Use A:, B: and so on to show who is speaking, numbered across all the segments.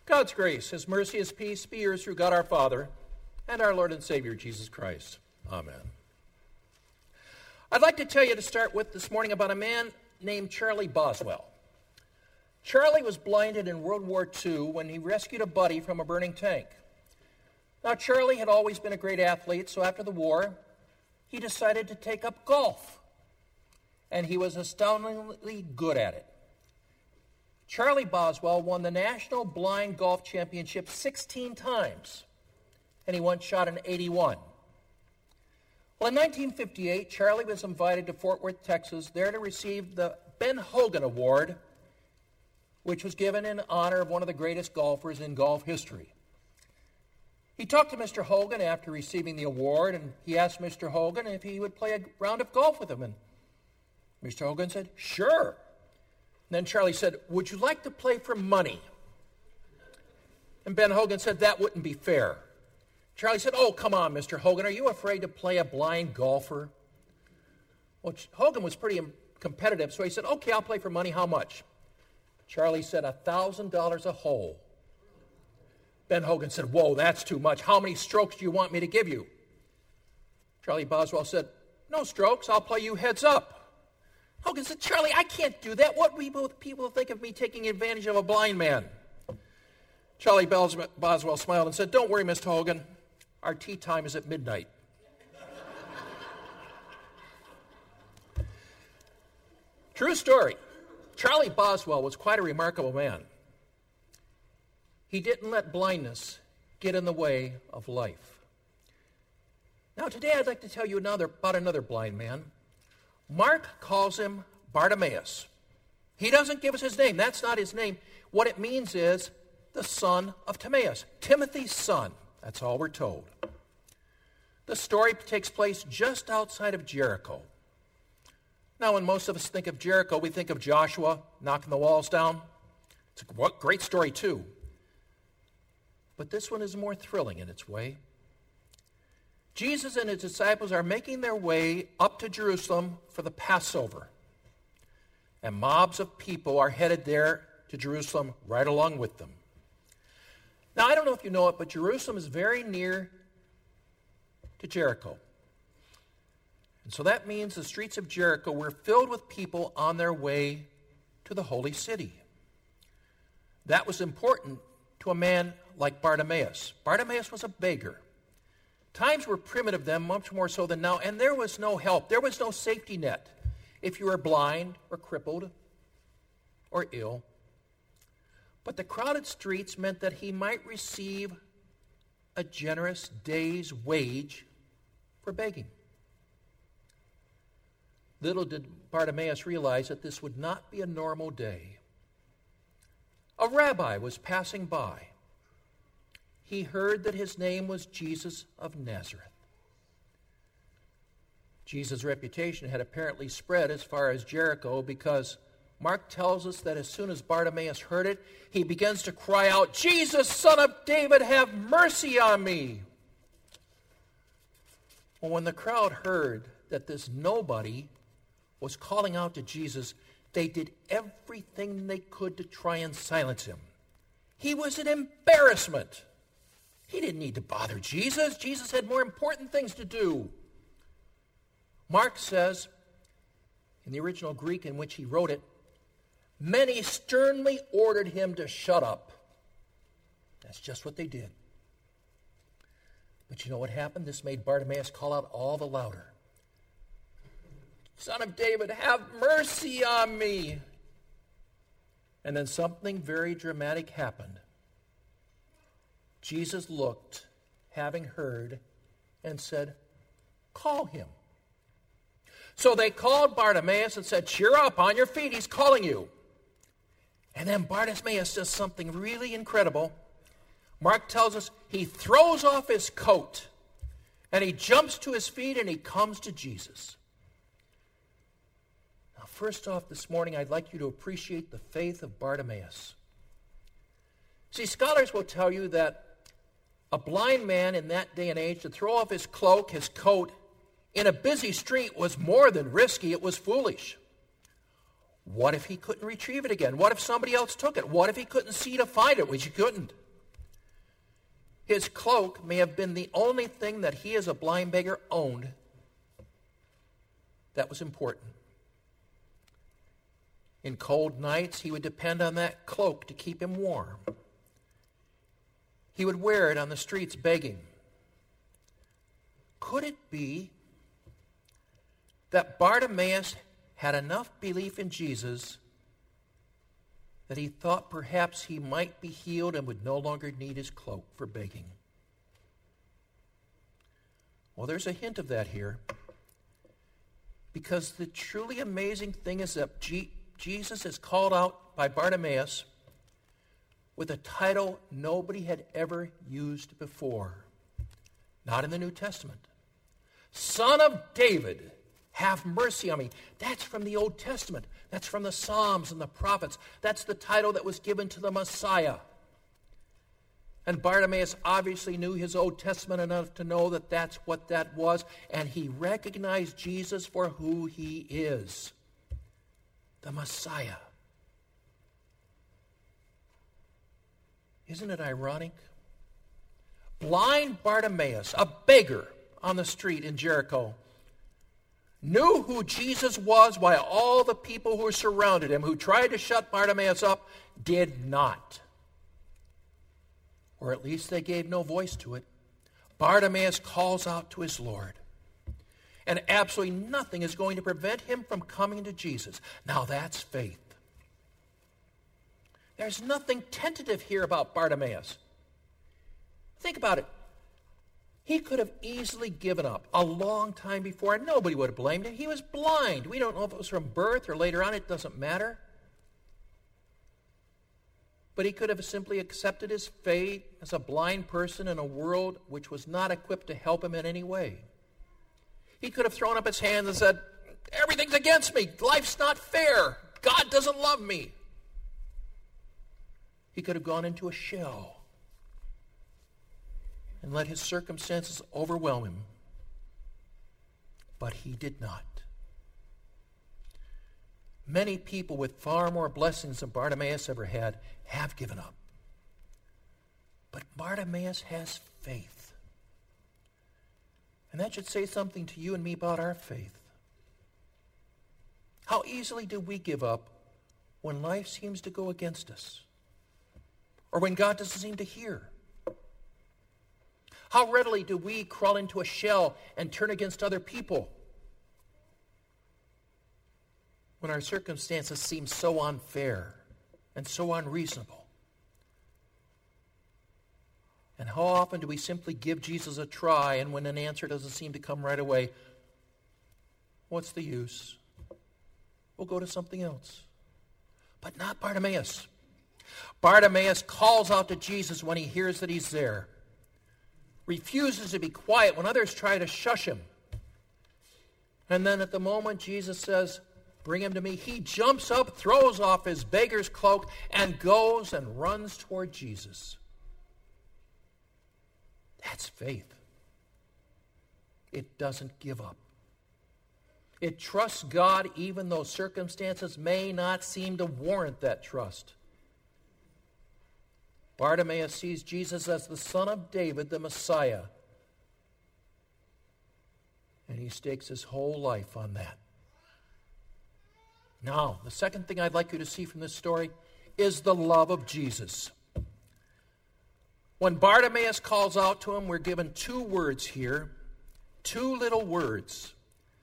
A: God's grace, His mercy, His peace be yours through God our Father and our Lord and Savior, Jesus Christ. Amen. I'd like to tell you to start with this morning about a man named Charlie Boswell. Charlie was blinded in World War II when he rescued a buddy from a burning tank. Now, Charlie had always been a great athlete, so after the war, he decided to take up golf. And he was astoundingly good at it. Charlie Boswell won the National Blind Golf Championship 16 times, and he once shot an 81. Well, in 1958, Charlie was invited to Fort Worth, Texas, there to receive the Ben Hogan Award, which was given in honor of one of the greatest golfers in golf history. He talked to Mr. Hogan after receiving the award, and he asked Mr. Hogan if he would play a round of golf with him, and Mr. Hogan said, "Sure." Then Charlie said, "Would you like to play for money?" And Ben Hogan said, "That wouldn't be fair." Charlie said, "Oh, come on, Mr. Hogan, are you afraid to play a blind golfer?" Well, Hogan was pretty competitive, so he said, "Okay, I'll play for money. How much?" Charlie said, $1,000 a hole. Ben Hogan said, "Whoa, that's too much. How many strokes do you want me to give you?" Charlie Boswell said, "No strokes. I'll play you heads up." Hogan said, "Charlie, I can't do that. What will people think of me taking advantage of a blind man?" Charlie Boswell smiled and said, "Don't worry, Mr. Hogan. Our tea time is at midnight." True story. Charlie Boswell was quite a remarkable man. He didn't let blindness get in the way of life. Now, today I'd like to tell you about another blind man. Mark calls him Bartimaeus. He doesn't give us his name. That's not his name. What it means is the son of Timaeus, Timothy's son. That's all we're told. The story takes place just outside of Jericho. Now, when most of us think of Jericho, we think of Joshua knocking the walls down. It's a great story, too. But this one is more thrilling in its way. Jesus and his disciples are making their way up to Jerusalem for the Passover. And mobs of people are headed there to Jerusalem right along with them. Now, I don't know if you know it, but Jerusalem is very near to Jericho. And so that means the streets of Jericho were filled with people on their way to the holy city. That was important to a man like Bartimaeus. Bartimaeus was a beggar. Times were primitive then, much more so than now, and there was no help. There was no safety net if you were blind or crippled or ill. But the crowded streets meant that he might receive a generous day's wage for begging. Little did Bartimaeus realize that this would not be a normal day. A rabbi was passing by. He heard that his name was Jesus of Nazareth. Jesus' reputation had apparently spread as far as Jericho because Mark tells us that as soon as Bartimaeus heard it, he begins to cry out, "Jesus, Son of David, have mercy on me." Well, when the crowd heard that this nobody was calling out to Jesus, they did everything they could to try and silence him. He was an embarrassment. He didn't need to bother Jesus. Jesus had more important things to do. Mark says, in the original Greek in which he wrote it, many sternly ordered him to shut up. That's just what they did. But you know what happened? This made Bartimaeus call out all the louder. "Son of David, have mercy on me." And then something very dramatic happened. Jesus looked, having heard, and said, "Call him." So they called Bartimaeus and said, "Cheer up, on your feet, he's calling you." And then Bartimaeus does something really incredible. Mark tells us he throws off his coat, and he jumps to his feet, and he comes to Jesus. Now, first off this morning, I'd like you to appreciate the faith of Bartimaeus. See, scholars will tell you that a blind man in that day and age to throw off his cloak, his coat, in a busy street was more than risky. It was foolish. What if he couldn't retrieve it again? What if somebody else took it? What if he couldn't see to find it, which he couldn't? His cloak may have been the only thing that he as a blind beggar owned that was important. In cold nights, he would depend on that cloak to keep him warm. He would wear it on the streets begging. Could it be that Bartimaeus had enough belief in Jesus that he thought perhaps he might be healed and would no longer need his cloak for begging? Well, there's a hint of that here, because the truly amazing thing is that Jesus is called out by Bartimaeus with a title nobody had ever used before. Not in the New Testament. Son of David, have mercy on me. That's from the Old Testament. That's from the Psalms and the prophets. That's the title that was given to the Messiah. And Bartimaeus obviously knew his Old Testament enough to know that that's what that was, and he recognized Jesus for who he is, the Messiah. Isn't it ironic? Blind Bartimaeus, a beggar on the street in Jericho, knew who Jesus was while all the people who surrounded him, who tried to shut Bartimaeus up, did not. Or at least they gave no voice to it. Bartimaeus calls out to his Lord. And absolutely nothing is going to prevent him from coming to Jesus. Now that's faith. There's nothing tentative here about Bartimaeus. Think about it. He could have easily given up a long time before, and nobody would have blamed him. He was blind. We don't know if it was from birth or later on. It doesn't matter. But he could have simply accepted his fate as a blind person in a world which was not equipped to help him in any way. He could have thrown up his hands and said, everything's against me. Life's not fair. God doesn't love me. He could have gone into a shell and let his circumstances overwhelm him. But he did not. Many people with far more blessings than Bartimaeus ever had have given up. But Bartimaeus has faith. And that should say something to you and me about our faith. How easily do we give up when life seems to go against us? Or when God doesn't seem to hear? How readily do we crawl into a shell and turn against other people when our circumstances seem so unfair and so unreasonable? And how often do we simply give Jesus a try, and when an answer doesn't seem to come right away, what's the use? We'll go to something else. But not Bartimaeus. Bartimaeus calls out to Jesus when he hears that he's there. Refuses to be quiet when others try to shush him. And then at the moment Jesus says, bring him to me, he jumps up, throws off his beggar's cloak, and goes and runs toward Jesus. That's faith. It doesn't give up. It trusts God even though circumstances may not seem to warrant that trust. Bartimaeus sees Jesus as the Son of David, the Messiah. And he stakes his whole life on that. Now, the second thing I'd like you to see from this story is the love of Jesus. When Bartimaeus calls out to him, we're given two words here, two little words.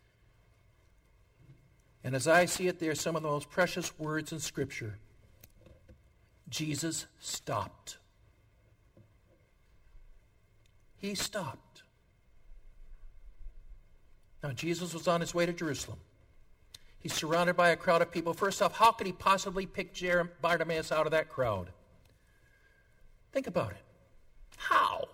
A: And as I see it, they're some of the most precious words in Scripture. Jesus stopped. He stopped. Now, Jesus was on his way to Jerusalem. He's surrounded by a crowd of people. First off, how could he possibly pick Bartimaeus out of that crowd? Think about it. How?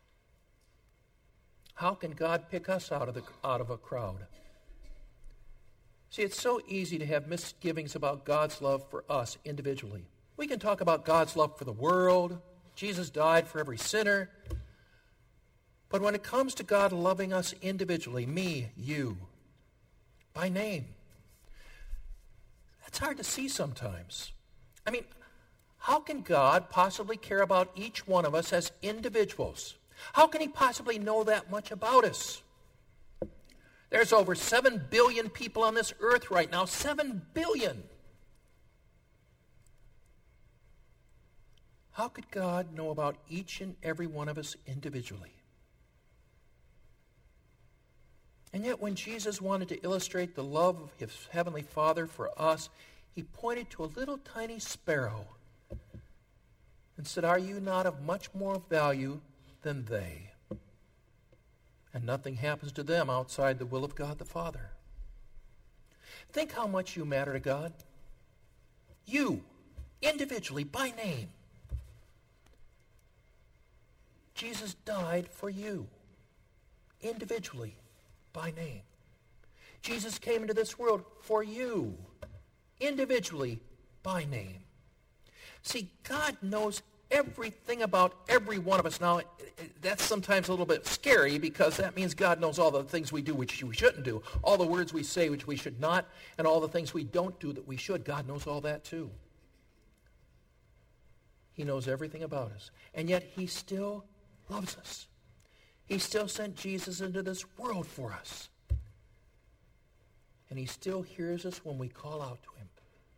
A: How can God pick us out of a crowd? See, it's so easy to have misgivings about God's love for us individually. We can talk about God's love for the world. Jesus died for every sinner. But when it comes to God loving us individually, me, you, by name, that's hard to see sometimes. I mean, how can God possibly care about each one of us as individuals? How can he possibly know that much about us? There's over 7 billion people on this earth right now. 7 billion. How could God know about each and every one of us individually? And yet when Jesus wanted to illustrate the love of his heavenly Father for us, he pointed to a little tiny sparrow and said, "Are you not of much more value than they?" And nothing happens to them outside the will of God the Father. Think how much you matter to God. You, individually, by name. Jesus died for you, individually, by name. Jesus came into this world for you, individually, by name. See, God knows everything about every one of us. Now, that's sometimes a little bit scary because that means God knows all the things we do which we shouldn't do, all the words we say which we should not, and all the things we don't do that we should. God knows all that too. He knows everything about us. And yet he still loves us. He still sent Jesus into this world for us. And he still hears us when we call out to him.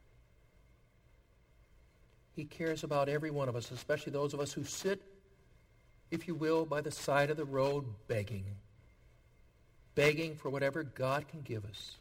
A: He cares about every one of us, especially those of us who sit, if you will, by the side of the road begging for whatever God can give us.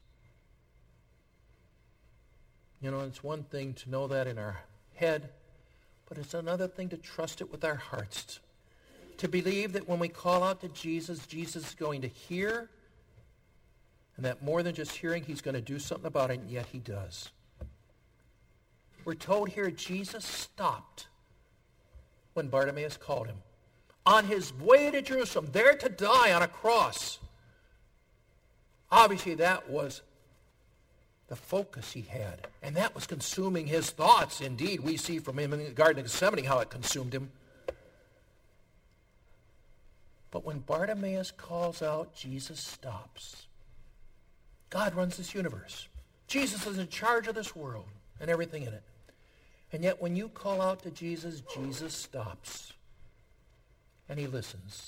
A: You know, it's one thing to know that in our head, but it's another thing to trust it with our hearts. To believe that when we call out to Jesus, Jesus is going to hear, and that more than just hearing, he's going to do something about it, and yet he does. We're told here Jesus stopped when Bartimaeus called him. On his way to Jerusalem, there to die on a cross. Obviously, that was the focus he had. And that was consuming his thoughts. Indeed, we see from him in the Garden of Gethsemane how it consumed him. But when Bartimaeus calls out, Jesus stops. God runs this universe. Jesus is in charge of this world and everything in it. And yet when you call out to Jesus, Jesus stops. And he listens.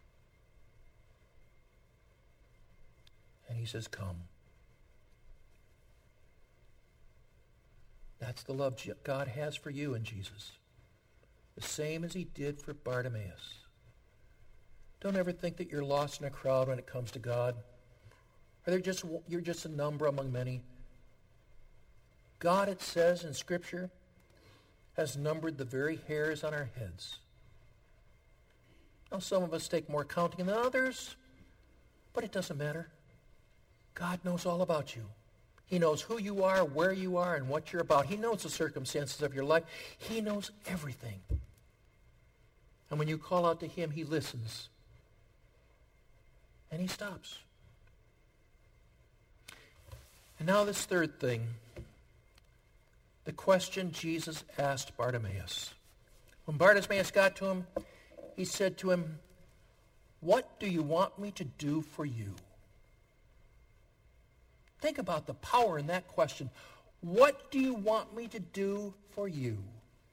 A: And he says, "Come." That's the love God has for you in Jesus. The same as he did for Bartimaeus. Don't ever think that you're lost in a crowd when it comes to God. Or you're just a number among many. God, it says in Scripture, has numbered the very hairs on our heads. Now, some of us take more counting than others, but it doesn't matter. God knows all about you. He knows who you are, where you are, and what you're about. He knows the circumstances of your life. He knows everything. And when you call out to him, he listens. And he stops. And now this third thing. The question Jesus asked Bartimaeus. When Bartimaeus got to him, he said to him, "What do you want me to do for you?" Think about the power in that question. What do you want me to do for you?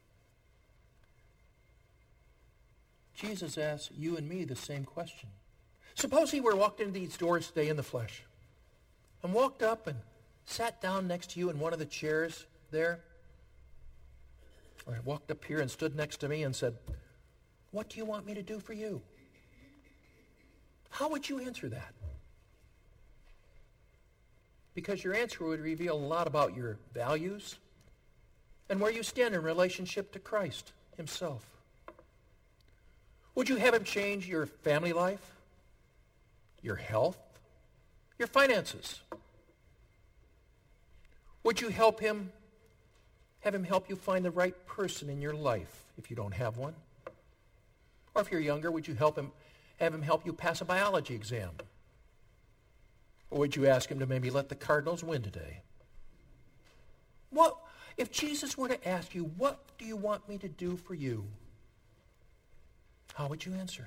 A: Jesus asks you and me the same question. Suppose he were walked into these doors today in the flesh and walked up and sat down next to you in one of the chairs there, or walked up here and stood next to me and said, "What do you want me to do for you?" How would you answer that? Because your answer would reveal a lot about your values and where you stand in relationship to Christ himself. Would you have him change your family life, your health, your finances? Would you have him help you find the right person in your life if you don't have one? Or if you're younger, would you have him help you pass a biology exam? Or would you ask him to maybe let the Cardinals win today? What if Jesus were to ask you, "What do you want me to do for you?" How would you answer?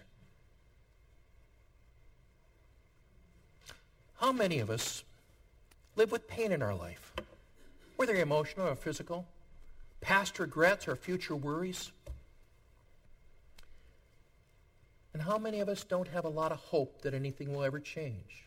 A: How many of us live with pain in our life, whether emotional or physical? past regrets, our future worries? And how many of us don't have a lot of hope that anything will ever change?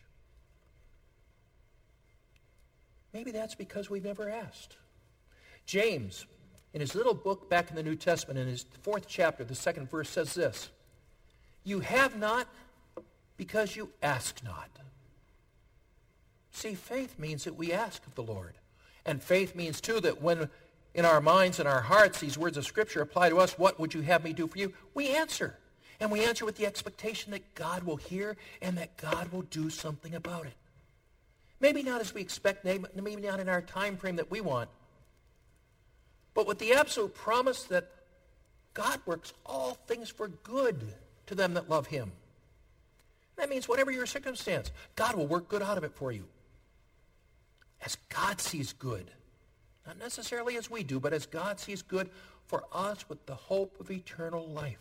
A: Maybe that's because we've never asked. James, in his little book back in the New Testament, in his 4th chapter, the 2nd verse says this: "You have not because you ask not." See, faith means that we ask of the Lord. And faith means, too, that when in our minds and our hearts these words of Scripture apply to us, "What would you have me do for you?" we answer. And we answer with the expectation that God will hear and that God will do something about it. Maybe not as we expect, maybe not in our time frame that we want, but with the absolute promise that God works all things for good to them that love him. That means whatever your circumstance, God will work good out of it for you. As God sees good. Not necessarily as we do, but as God sees good for us with the hope of eternal life.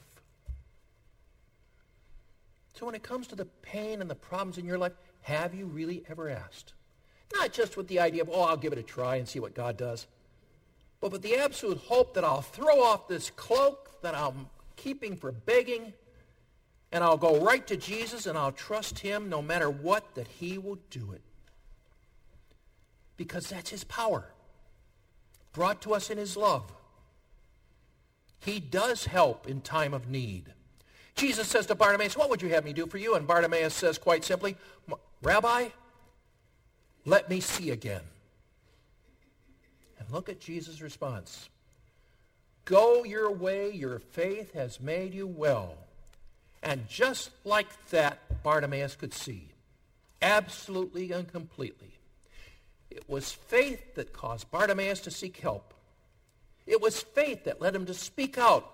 A: So when it comes to the pain and the problems in your life, have you really ever asked? Not just with the idea of, I'll give it a try and see what God does, but with the absolute hope that I'll throw off this cloak that I'm keeping for begging, and I'll go right to Jesus and I'll trust him no matter what, that he will do it. Because that's his power, brought to us in his love. He does help in time of need. Jesus says to Bartimaeus, "What would you have me do for you?" And Bartimaeus says quite simply, "Rabbi, let me see again." And look at Jesus' response. "Go your way, your faith has made you well." And just like that, Bartimaeus could see, absolutely and completely. It was faith that caused Bartimaeus to seek help. It was faith that led him to speak out.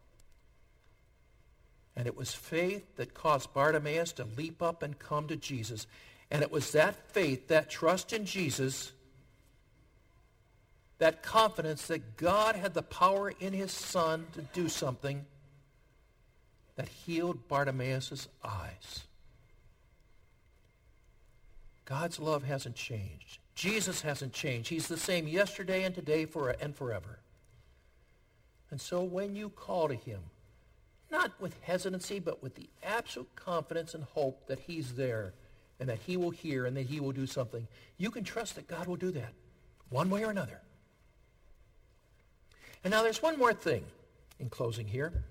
A: And it was faith that caused Bartimaeus to leap up and come to Jesus. And it was that faith, that trust in Jesus, that confidence that God had the power in his Son to do something, that healed Bartimaeus' eyes. God's love hasn't changed. Jesus hasn't changed. He's the same yesterday and today and forever. And so when you call to him, not with hesitancy, but with the absolute confidence and hope that he's there and that he will hear and that he will do something, you can trust that God will do that one way or another. And now there's one more thing in closing here.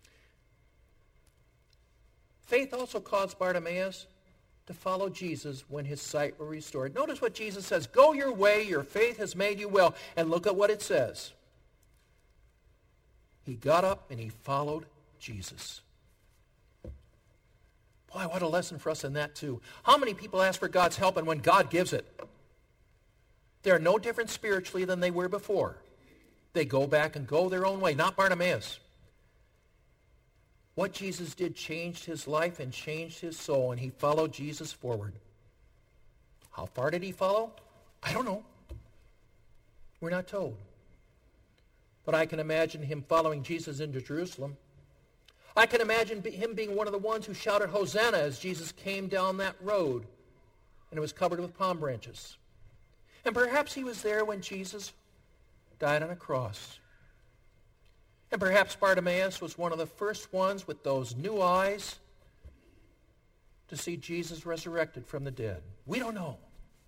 A: Faith also caused Bartimaeus to follow Jesus when his sight was restored. Notice what Jesus says, "Go your way, your faith has made you well." And look at what it says. He got up and he followed Jesus. Boy, what a lesson for us in that too. How many people ask for God's help, and when God gives it, they're no different spiritually than they were before. They go back and go their own way, not Bartimaeus. What Jesus did changed his life and changed his soul, and he followed Jesus forward. How far did he follow? I don't know. We're not told. But I can imagine him following Jesus into Jerusalem. I can imagine him being one of the ones who shouted Hosanna as Jesus came down that road, and it was covered with palm branches. And perhaps he was there when Jesus died on a cross. And perhaps Bartimaeus was one of the first ones with those new eyes to see Jesus resurrected from the dead. We don't know.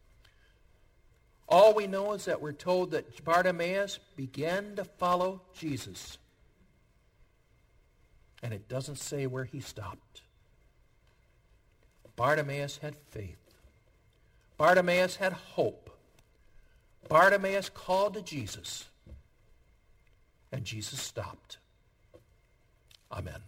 A: All we know is that we're told that Bartimaeus began to follow Jesus. And it doesn't say where he stopped. Bartimaeus had faith. Bartimaeus had hope. Bartimaeus called to Jesus. And Jesus stopped. Amen.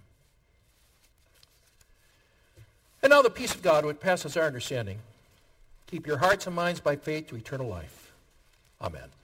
A: And now the peace of God, which passes our understanding, keep your hearts and minds by faith to eternal life. Amen.